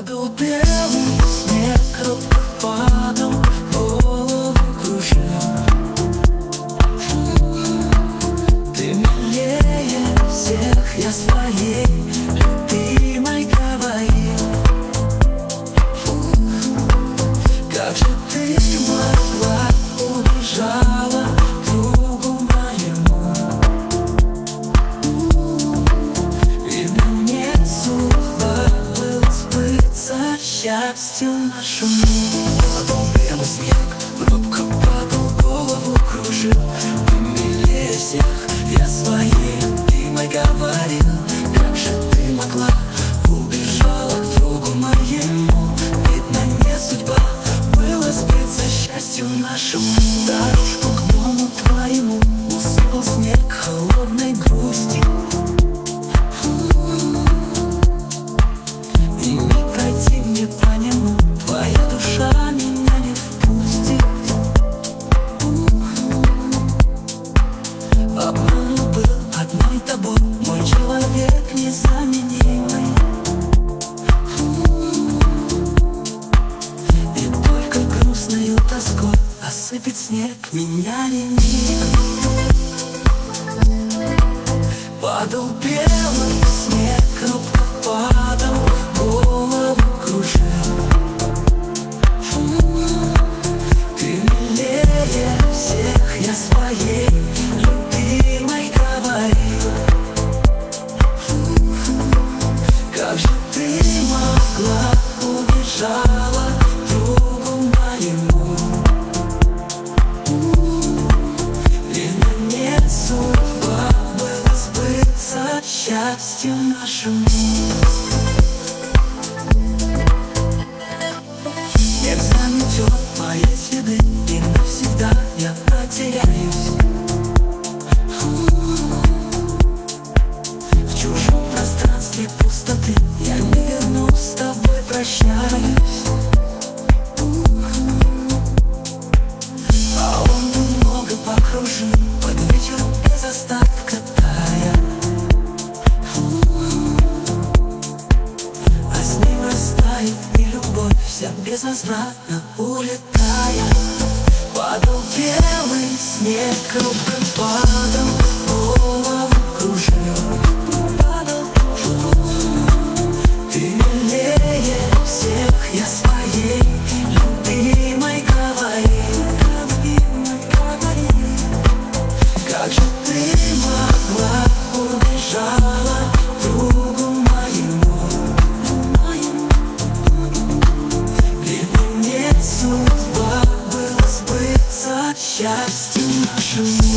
Падал белый снег, робко падал, голову кружил. Ты милее всех, я своей любимой говорил. Как же ты могла, убежала другу моему, и мне судьба была сбыться счастью нашему. Падал белый снег, робко падал, голову кружил. Ты милее всех, я своей любимой говорил. Как же ты могла, убежала к другу моему, видно, не судьба было сбыться счастью нашему. Дорожку к дому твоему усыпал снег холодной грусти, и не пройти мне по нему, твоя душа меня не впустит. Обман был одной тобой, мой человек незаменимый, и только грустною тоской осыпет снег меня ленивый. Падал белый снег, робко падал, голову кружил. Ты милее всех, я своей любимой говорил. Как же ты могла, убежала другу моему, и на мне судьба была сбыться счастью нашему. Снег заметет мои следы, и навсегда я потеряюсь в чужом пространстве пустоты. Я не вернусь, с тобой прощаюсь. А он немного покружил под вечер без остатка тая, а с ним растает и любовь вся безвозвратно улетая. Падал белый снег, робко падал, голову кружил. Ты милее всех, я своей любимой говорил. Как же ты могла, убежала другу моему, и мне судьба была сбыться счастью нашему.